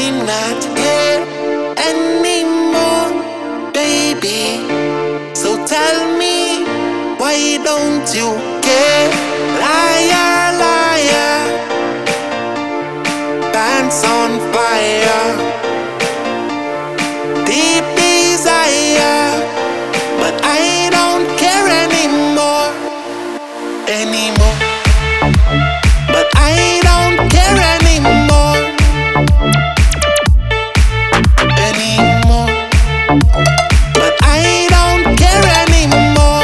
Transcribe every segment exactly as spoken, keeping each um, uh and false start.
I'm not here anymore, baby. So tell me, why don't you care? Liar, liar, pants on fire, deep desire, but I don't care anymore, anymore. But I don't care anymore, anymore. But I don't care anymore.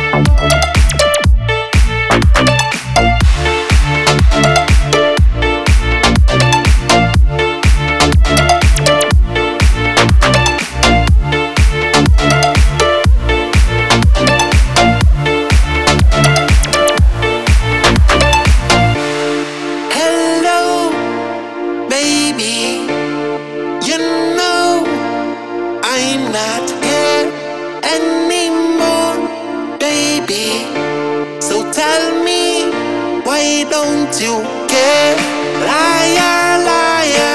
Hello, baby. You know I'm not here anymore, baby. So tell me, why don't you care? Liar, liar.